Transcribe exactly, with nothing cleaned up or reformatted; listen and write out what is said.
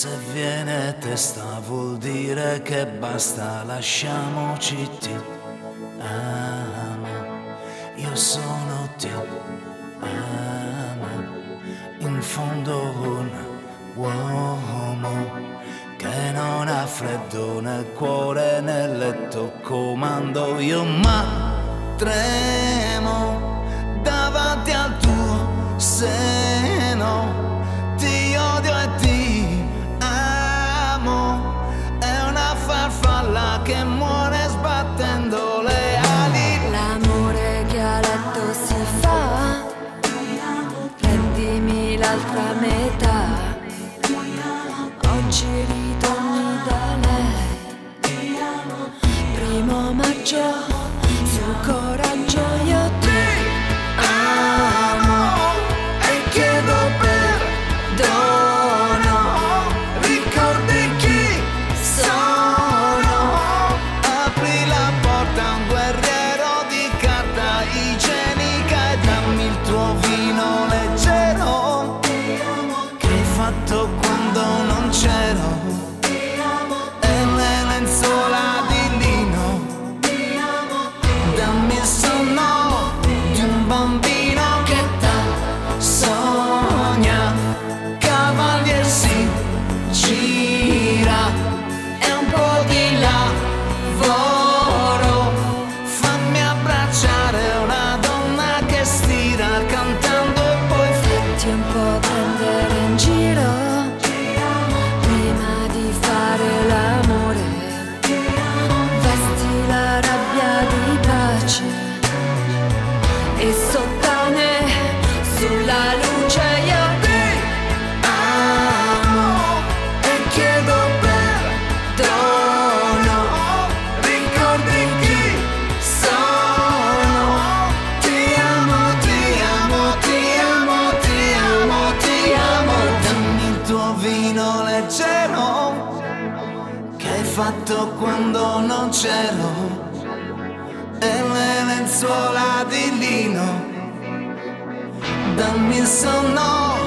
Se viene testa vuol dire che basta, lasciamoci ti amo, io sono ti amo, in fondo un uomo che non ha freddo nel cuore nel letto, comando io ma tremo davanti al tuo seno, ti odio e ti amo, è una farfalla che muore sbattendo le ali. L'amore che a letto si fa, prendimi l'altra metà, oggi ritorni da lei, primo maggio, sul coraggio io ti amo e chiedo perdono, ricordi chi sono, Apri la porta a un guerriero di carta igienica e dammi il tuo vino leggero che hai fatto quando non c'ero, e le lenzuola di lino, dammi il sonno di un bambino che da sogna, cavalier si gira e un po' di lavoro, fammi abbracciare una donna che stira cantando e poi fatti un po' prendere in giro, prima di fare l'amore, vesti la rabbia di pace e sottane sulla luce io ti amo e chiedo perdono, ricordi chi sono, ti amo, ti amo, ti amo, ti amo, ti amo, dammi il tuo vino leggero che hai fatto quando non c'ero, e le lenzuola di lino, dammi il sonno